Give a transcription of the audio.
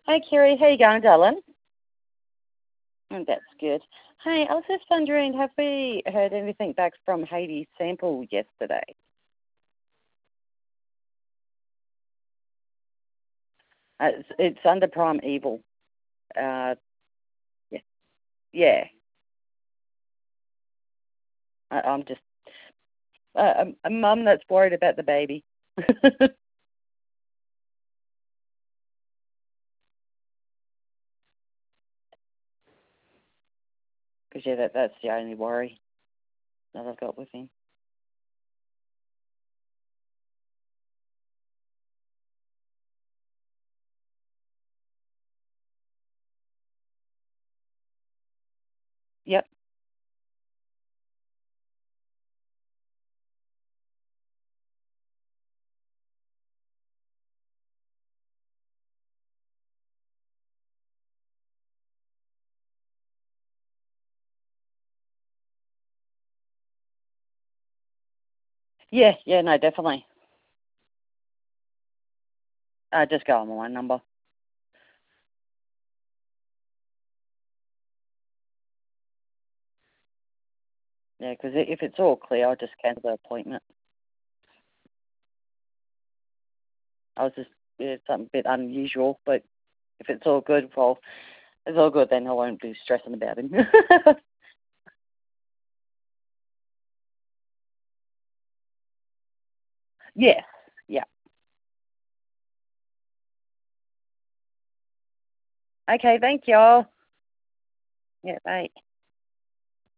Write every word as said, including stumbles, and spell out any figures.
Hi, Kerry. How you going, darling? Mm, that's good. Hey, I was just wondering, have we heard anything back from Hades Sample yesterday? Uh, it's, it's under Prime Evil. Uh, yeah, yeah. I, I'm just uh, a, a mum that's worried about the baby. Because yeah, that that's the only worry that I've got with him. Yep. Yeah, yeah, no, definitely. Uh, just go on my one number. Yeah, because if it's all clear, I'll just cancel the appointment. I was just, yeah, something a bit unusual, but if it's all good, well, it's all good, then I won't be stressing about him. Yes. Yeah. Okay, thank y'all. Yeah, bye.